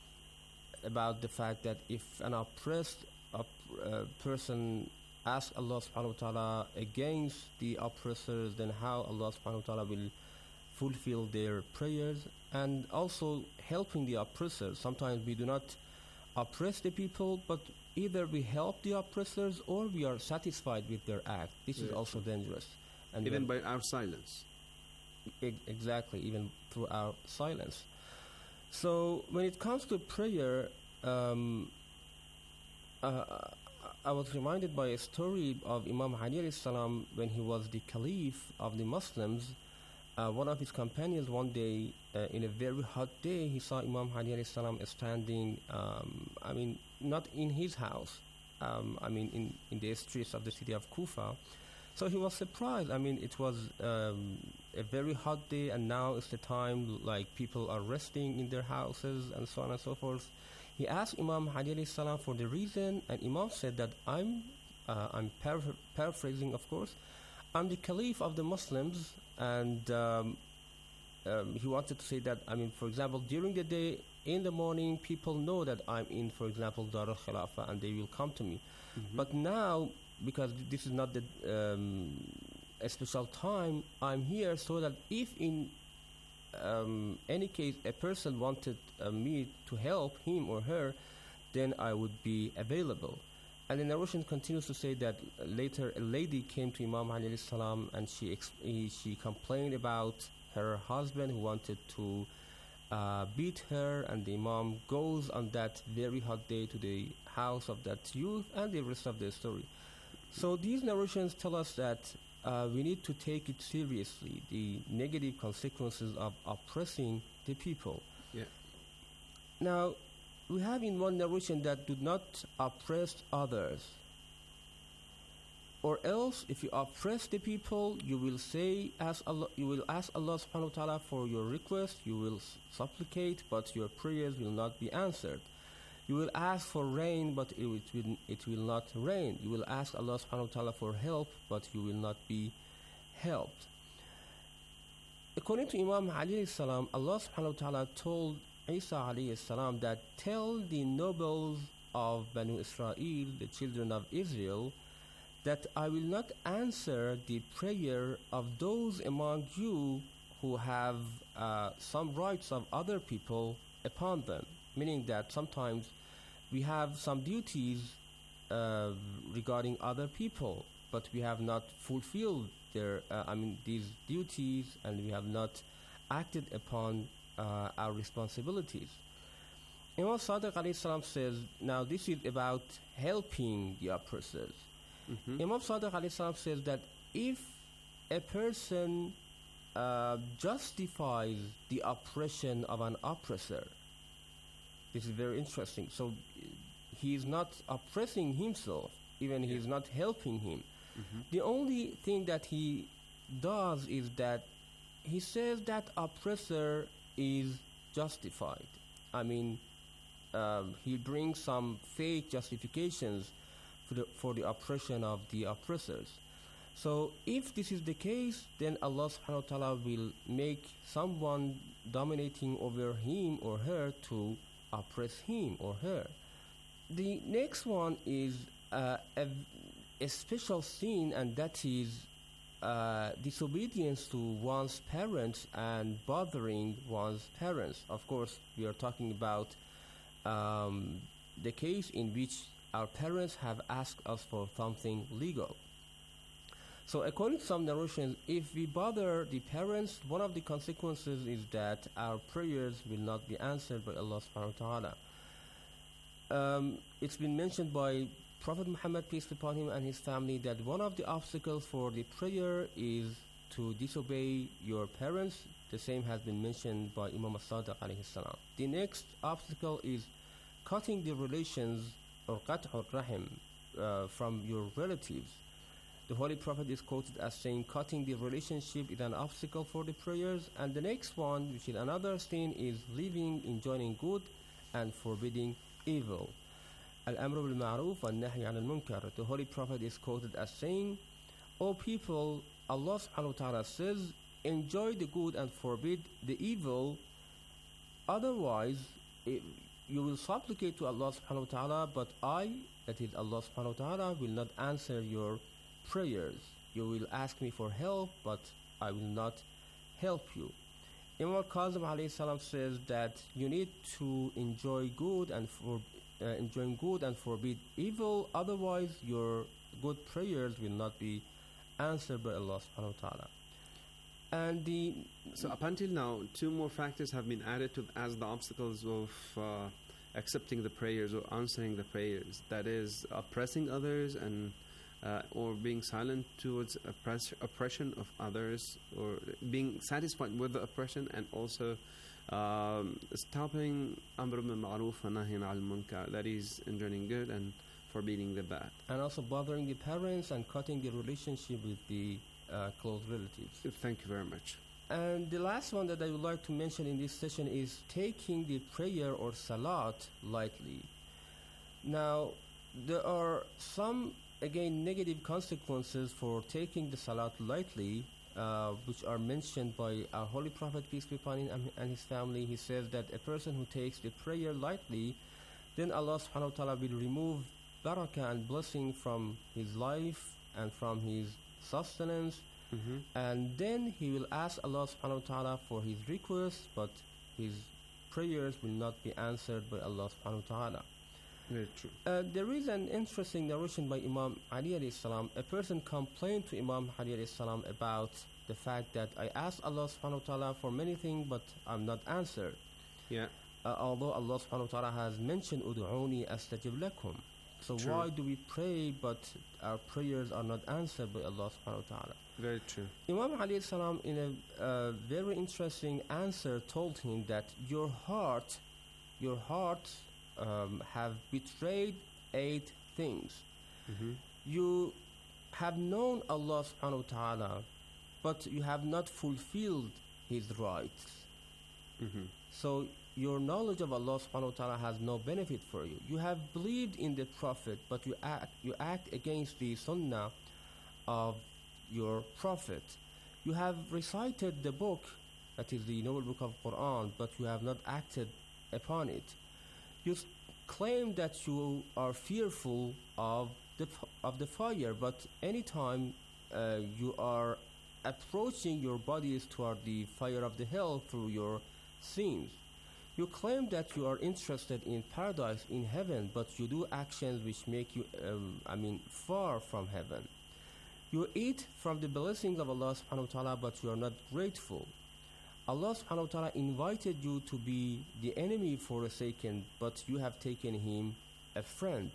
about the fact that if an oppressed op- uh, person asks Allah subhanahu wa ta'ala against the oppressors, then how Allah subhanahu wa ta'ala will fulfill their prayers, and also helping the oppressors. Sometimes we do not oppress the people, but either we help the oppressors or we are satisfied with their act. This Very is also true. dangerous. And Even when- by our silence. E- exactly, even through our silence. So when it comes to prayer, um, uh, I was reminded by a story of Imam Ali alayhi salam when he was the caliph of the Muslims. Uh, one of his companions one day, uh, in a very hot day, he saw Imam Ali alayhi salam standing, um, I mean, not in his house, um, I mean, in, in the streets of the city of Kufa. So he was surprised. I mean, it was um, a very hot day, and now it's the time like people are resting in their houses and so on and so forth. He asked Imam Ali alayhi salam for the reason, and Imam said that I'm, uh, I'm paraphr- paraphrasing, of course, I'm the caliph of the Muslims, and um, um, he wanted to say that, I mean, for example, during the day, in the morning, people know that I'm in, for example, Dar al-Khilafah, and they will come to me. Mm-hmm. But now, because this is not the, um, a special time, I'm here so that if in um, any case a person wanted uh, me to help him or her, then I would be available. And the narration continues to say that later a lady came to Imam Ali alayhi salam, and she ex- he, she complained about her husband who wanted to uh, beat her, and the Imam goes on that very hot day to the house of that youth, and the rest of the story. So these narrations tell us that uh, we need to take it seriously, the negative consequences of oppressing the people. Yeah. Now, we have in one narration that do not oppress others. Or else, if you oppress the people, you will say, as Allah, you will ask Allah subhanahu wa ta'ala for your request, you will s- supplicate, but your prayers will not be answered. You will ask for rain, but it will, it will not rain. You will ask Allah subhanahu wa ta'ala for help, but you will not be helped. According to Imam Ali alayhi salam, Allah subhanahu wa ta'ala told Isa alayhi salam that tell the nobles of Banu Israel, the children of Israel, that I will not answer the prayer of those among you who have uh, some rights of other people upon them. Meaning that sometimes we have some duties uh, regarding other people, but we have not fulfilled their, uh, I mean, these duties, and we have not acted upon uh, our responsibilities. Imam Sadiq alayhi salam says, now this is about helping the oppressors. Mm-hmm. Imam Sadiq alayhi salam says that if a person uh, justifies the oppression of an oppressor, this is very interesting. So he is not oppressing himself, even yeah. he is not helping him. Mm-hmm. The only thing that he does is that he says that oppressor is justified. I mean, um, he brings some fake justifications for the, for the oppression of the oppressors. So if this is the case, then Allah subhanahu wa ta'ala will make someone dominating over him or her to oppress him or her. The next one is uh, a, a special sin, and that is uh, disobedience to one's parents and bothering one's parents. Of course, we are talking about um, the case in which our parents have asked us for something legal. So according to some narrations, if we bother the parents, one of the consequences is that our prayers will not be answered by Allah subhanahu wa ta'ala. Um, it's been mentioned by Prophet Muhammad, peace be upon him, and his family, that one of the obstacles for the prayer is to disobey your parents. The same has been mentioned by Imam as-Sadiq alayhi salam. The next obstacle is cutting the relations, or qat'ur rahim, uh, from your relatives. The Holy Prophet is quoted as saying cutting the relationship is an obstacle for the prayers. And the next one, which is another sin, is living, enjoining good and forbidding evil. Al-amru bil-ma'ruf wa nahy al-munkar. The Holy Prophet is quoted as saying, O people, Allah subhanahu wa ta'ala says, enjoy the good and forbid the evil. Otherwise, it, you will supplicate to Allah subhanahu wa ta'ala, but I, that is Allah subhanahu wa ta'ala, will not answer your prayers. You will ask me for help, but I will not help you. Imam al-Kazim alayhi salam says that you need to enjoy good and for, uh, enjoying good and forbid evil. Otherwise, your good prayers will not be answered by Allah subhanahu wa ta'ala. And the so up until now, two more factors have been added to as the obstacles of uh, accepting the prayers or answering the prayers. That is, oppressing others and uh, or being silent towards oppress- oppression of others, or being satisfied with the oppression, and also um, stopping amr bil ma'ruf wa nahy al munkar. That is, enjoining good and forbidding the bad. And also bothering the parents and cutting the relationship with the uh, close relatives. Thank you very much. And the last one that I would like to mention in this session is taking the prayer or salat lightly. Now, there are some, again, negative consequences for taking the salat lightly, uh, which are mentioned by our Holy Prophet, peace be upon him, and his family. He says that a person who takes the prayer lightly, then Allah subhanahu wa ta'ala will remove barakah and blessing from his life and from his sustenance. Mm-hmm. And then he will ask Allah subhanahu wa ta'ala for his requests, but his prayers will not be answered by Allah subhanahu wa ta'ala. Very true. Uh, there is an interesting narration by Imam Ali alayhi salam. A person complained to Imam Ali alayhi salam about the fact that I asked Allah subhanahu wa ta'ala for many things, but I'm not answered. Yeah. Uh, although Allah subhanahu wa ta'ala has mentioned Udu'uni astajib lakum. So True. Why do we pray but our prayers are not answered by Allah subhanahu wa ta'ala? Very true. Imam Ali salam in a uh, very interesting answer told him that your heart, your heart um, have betrayed eight things. Mm-hmm. You have known Allah subhanahu wa ta'ala, but you have not fulfilled his rights. Mm-hmm. So your knowledge of Allah subhanahu wa ta'ala has no benefit for you. You have believed in the Prophet, but you act, you act against the sunnah of your Prophet. You have recited the book, that is the noble book of Quran, but you have not acted upon it. You s- claim that you are fearful of the f- of the fire, but anytime uh, you are approaching your bodies toward the fire of the hell through your sins. You claim that you are interested in paradise, in heaven, but you do actions which make you, um, I mean, far from heaven. You eat from the blessings of Allah subhanahu wa ta'ala, but you are not grateful. Allah subhanahu wa ta'ala invited you to be the enemy for a second, but you have taken him a friend.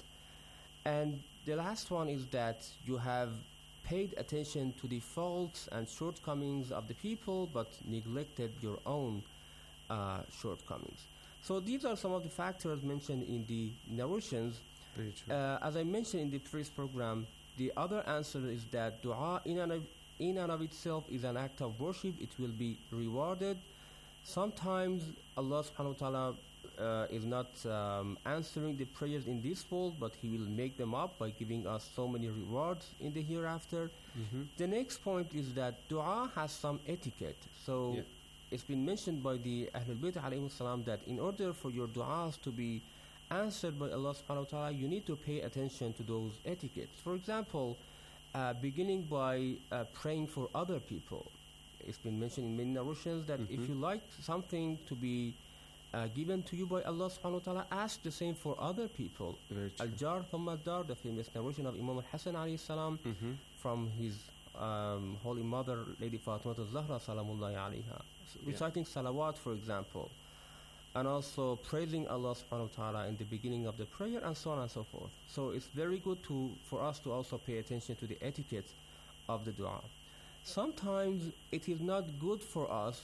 And the last one is that you have paid attention to the faults and shortcomings of the people, but neglected your own uh, shortcomings. So these are some of the factors mentioned in the narrations. Very true. Uh, as I mentioned in the previous program, the other answer is that dua in and of, in and of itself is an act of worship. It will be rewarded. Sometimes Allah subhanahu wa ta'ala uh, is not um, answering the prayers in this world, but He will make them up by giving us so many rewards in the hereafter. Mm-hmm. The next point is that dua has some etiquette. So Yeah. it's been mentioned by the Ahlul Bayt alayhi salam that in order for your du'as to be answered by Allah subhanahu wa ta'ala, you need to pay attention to those etiquettes. For example, uh, beginning by uh, praying for other people. It's been mentioned in many narrations that Mm-hmm. if you like something to be uh, given to you by Allah subhanahu wa ta'ala, ask the same for other people. Very true. Al-Jar Thumma Dar, the famous narration of Imam al-Hasan alayhi salam Mm-hmm. from his um, holy mother, Lady Fatima al-Zahra salamullahi alayha. Yeah. Reciting salawat, for example, and also praising Allah subhanahu wa ta'ala in the beginning of the prayer, and so on and so forth. So it's very good to for us to also pay attention to the etiquette of the dua. Sometimes it is not good for us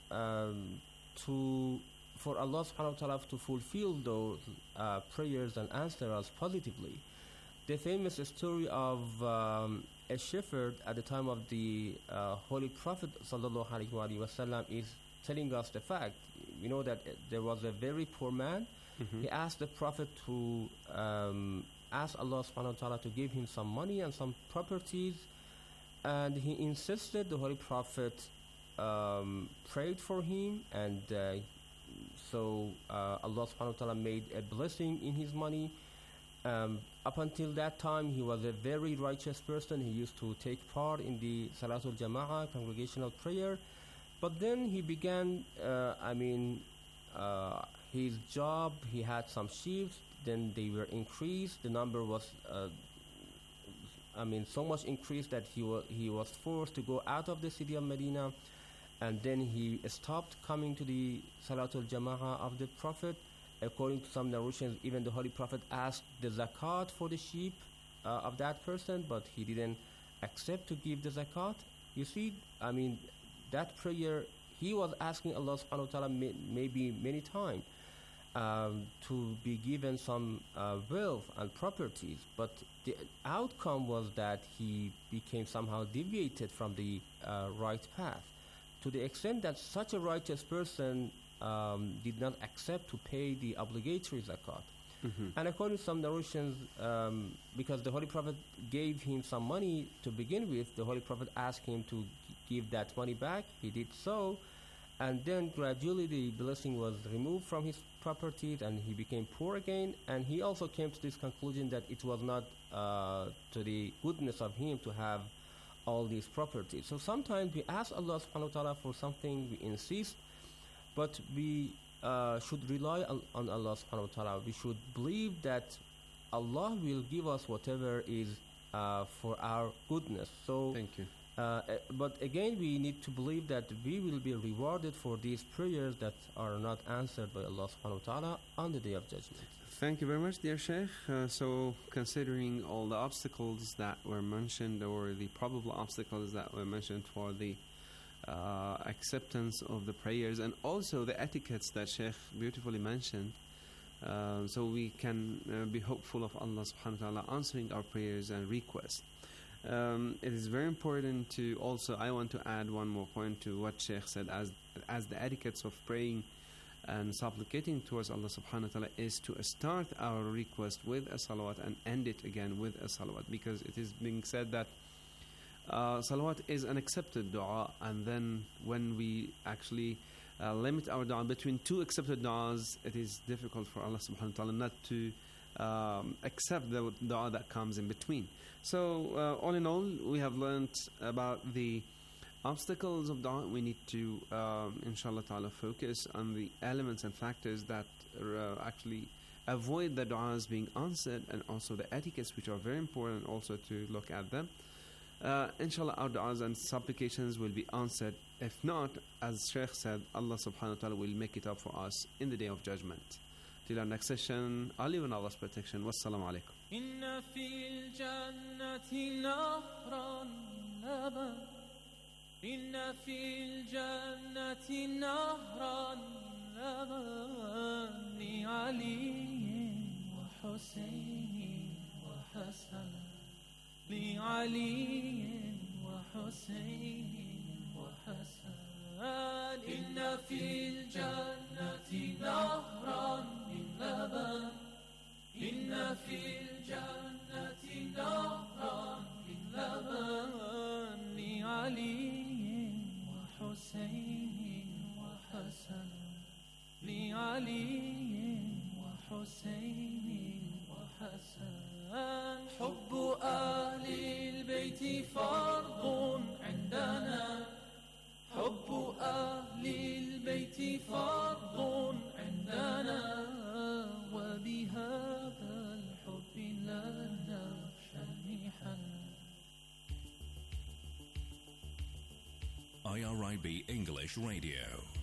um, to for Allah subhanahu wa ta'ala to fulfill those uh, prayers and answer us positively. The famous story of um, a shepherd at the time of the uh, Holy Prophet sallallahu alaihi wasallam is telling us the fact. We know that uh, there was a very poor man. Mm-hmm. He asked the Prophet to um, ask Allah subhanahu wa ta'ala to give him some money and some properties, and he insisted. The Holy Prophet um, prayed for him, and uh, so uh, Allah subhanahu wa ta'ala made a blessing in his money. Um, up until that time, he was a very righteous person. He used to take part in the Salatul Jama'ah, congregational prayer. But then he began, uh, I mean, uh, his job, he had some sheep, then they were increased. The number was, uh, I mean, so much increased that he, wa- he was forced to go out of the city of Medina. And then he stopped coming to the Salatul Jama'ah of the Prophet. According to some narrations, even the Holy Prophet asked the zakat for the sheep uh, of that person, but he didn't accept to give the zakat. You see, I mean, that prayer, he was asking Allah subhanahu wa ta'ala may, maybe many times um, to be given some uh, wealth and properties, but the outcome was that he became somehow deviated from the uh, right path, to the extent that such a righteous person um, did not accept to pay the obligatory zakat. Mm-hmm. And according to some narrations, um, because the Holy Prophet gave him some money to begin with, the Holy Prophet asked him to give that money back. He did so, and then gradually the blessing was removed from his properties and he became poor again. And he also came to this conclusion that it was not uh, to the goodness of him to have all these properties. So sometimes we ask Allah subhanahu wa ta'ala for something, we insist, but we uh, should rely on, on Allah subhanahu wa ta'ala. We should believe that Allah will give us whatever is uh, for our goodness. So thank you. Uh, but again, we need to believe that we will be rewarded for these prayers that are not answered by Allah subhanahu wa ta'ala on the Day of Judgment. Thank you very much, dear Sheikh. Uh, so, considering all the obstacles that were mentioned, or the probable obstacles that were mentioned for the uh, acceptance of the prayers, and also the etiquettes that Sheikh beautifully mentioned, uh, so we can uh, be hopeful of Allah subhanahu wa ta'ala answering our prayers and requests. Um, it is very important to also, I want to add one more point to what Sheikh said, as as the etiquettes of praying and supplicating towards Allah subhanahu wa ta'ala is to start our request with a salawat and end it again with a salawat, because it is being said that uh, salawat is an accepted dua, and then when we actually uh, limit our dua between two accepted duas, it is difficult for Allah subhanahu wa ta'ala not to um, accept the dua that comes in between. So uh, all in all, we have learned about the obstacles of dua. We need to, um, inshallah ta'ala, focus on the elements and factors that uh, actually avoid the du'as being answered, and also the etiquettes, which are very important also to look at them. Uh, inshallah, our du'as and supplications will be answered. If not, as Shaykh said, Allah subhanahu wa ta'ala will make it up for us in the Day of Judgment. Till our next session, I live in Allah's protection. Wassalamu alaikum. إن في الجنة نهرا لبن إن في الجنة نهرا لبن لعلي وحسين وحسن لعلي وحسين وحسن إن في الجنة نهرا من لبن إن في الجنة نهرا من لبن لعلي وحسين وحسن لعلي وحسين وحسن حب أهل البيت فرض عندنا حب أهل البيت فرض عندنا وبهذا الحب لا نخشى المحن. I R I B English Radio.